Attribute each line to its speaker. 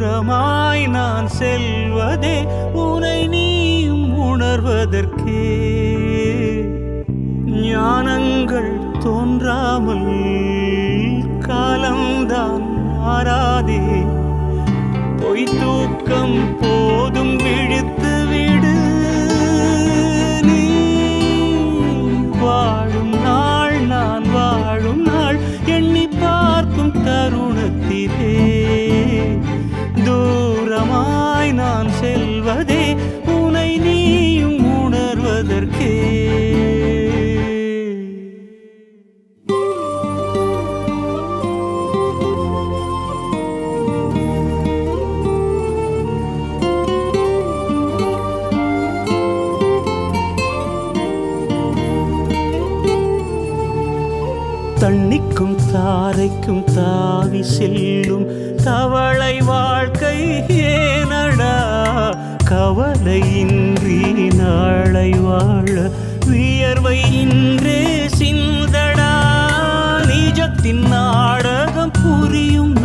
Speaker 1: தூரமாய் நான் செல்வதே உனை நீயும் உணர்வதற்கே. ஞானங்கள் தோன்றாமல் காலம்தான் மாறாதே. பொய் தூக்கம் போதும் விழித்து விடு. நீ வாழும் நாள் நான் வாழும் நாள் எண்ணி பார்க்கும் தருணத்திலே தூரமாய் நான் செல்வதே உனை நீயும் உணர்வதற்கே. தண்ணிக்கும் தாரைக்கும் தாவி செல்லும் தவளை வாழ்க்கை ஏனடா. கவலையின்றி நாளை வாழ வியர்வை இன்றே சிந்தடா. நிஜத்தின் நாடகம் புரியும்